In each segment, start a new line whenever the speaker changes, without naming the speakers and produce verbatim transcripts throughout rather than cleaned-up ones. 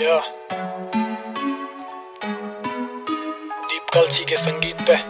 या दीप कलसी के संगीत पे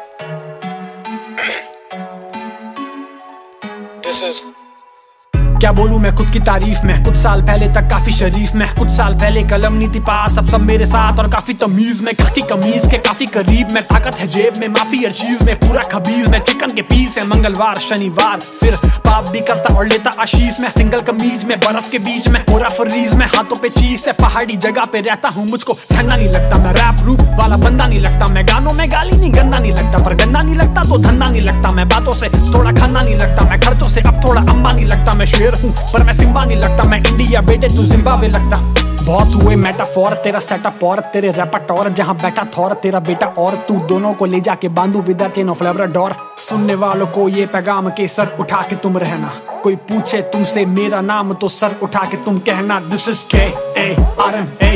दिस इज
क्या बोलूं मैं खुद की तारीफ में। कुछ साल पहले तक काफी शरीफ में, कुछ साल पहले कलम नहीं थी पास, अब सब मेरे साथ और काफी तमीज में। काकी कमीज के काफी करीब में, ताकत है जेब में, माफी हर चीज में, पूरा खबीज में। चिकन के पीस है मंगलवार शनिवार, फिर पाप भी करता और लेता आशीष में। सिंगल कमीज में, बर्फ के बीच में, पूरा फरीज में, हाथों पे चीज है। पहाड़ी जगह पे रहता हूँ, मुझको ठंडा नहीं लगता। मैं रैप रूप वाला बंदा नहीं लगता, मैं गानों में गाली नहीं गंदा नहीं लगता। पर गंदा नहीं लगता तो धंधा नहीं लगता, मैं बातों से थोड़ा खन्ना नहीं लगता। मैं खर्चों से अब थोड़ा अम्बा नहीं लगता। मैं शेर हूँ पर मैं सिम्बा नहीं लगता। मैं इंडिया बेटे तू जिम्बाब्वे लगता। बहुत हुए मेटाफोर, तेरा सेटअप और तेरे रेपर्टोर, जहां बैठा थौर तेरा बेटा और तू, दोनों को ले जाके बांधू with the chain of Labrador. सुनने वालों को ये पैगाम के सर उठा के तुम रहना, कोई पूछे तुमसे मेरा नाम तो सर उठा के तुम कहना। This is K A R M A,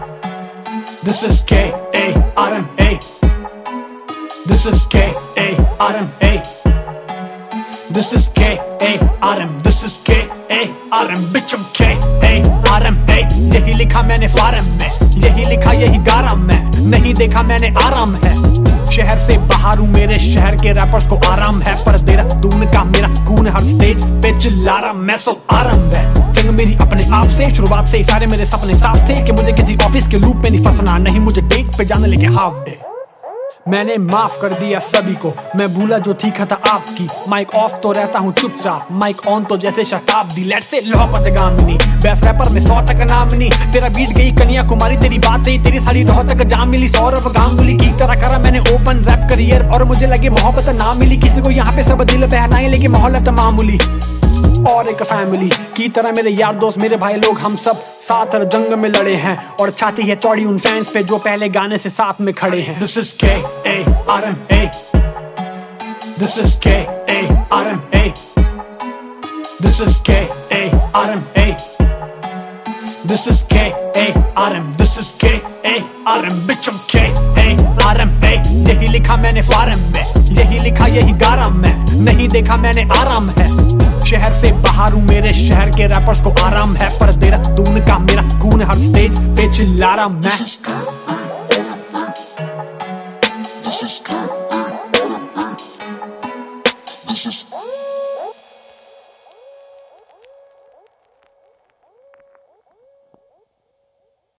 this is K A R M A, this is K A R M A, This is K A R M, this is K A R M, bitch I'm K A R M A। यही लिखा मैंने form में, यही लिखा यही गारा में, नहीं देखा मैंने आराम है। शहर से बाहर हूँ, मेरे शहर के रैपर्स को आराम है। पर देहरादून का मेरा खून हर स्टेज पे चिल्ला रहा, मैं सो आराम है। जंग मेरी अपने आप से, शुरुआत से सारे मेरे सपने साफ थे कि मुझे किसी ऑफिस के लूप में नहीं फंसना, नहीं मुझे डेट पे जाने लेके हाफ डे। मैंने माफ कर दिया सभी को, मैं भूला जो थी खता आपकी। माइक ऑफ तो रहता हूँ चुपचाप, माइक ऑन तो जैसे शताब्दी। लेट से लोहपत गामिनी, बेस्ट रैपर में सौ टका नाम नहीं। तेरा बीट गई कन्याकुमारी, तेरी बात है तेरी सारी रोहतक जाम मिली। सौरभ गांगुली की तरह करा मैंने ओपन रैप करियर, और मुझे लगे मोहब्बत ना मिली किसी को यहाँ पे। सब दिल बहलाए लेकिन मोहल्लत मामूली, और एक फैमिली की तरह मेरे यार दोस्त मेरे भाई लोग हम सब साथ हर जंग में लड़े हैं। और छाती है चौड़ी उन फैंस पे जो पहले गाने से साथ में खड़े हैं। This is K A R M A, This is K A R M A, This is K A R M A, This is K A R M, This is K A R M, bitch I'm K A R M A। यही लिखा मैंने form में, यही लिखा यही गारा में, नहीं देखा मैंने आराम है। शहर से बाहर हूँ, मेरे शहर के रैपर्स को आराम है। पर देहरादून का मेरा खून हर स्टेज पे चिल्ला रहा मैं।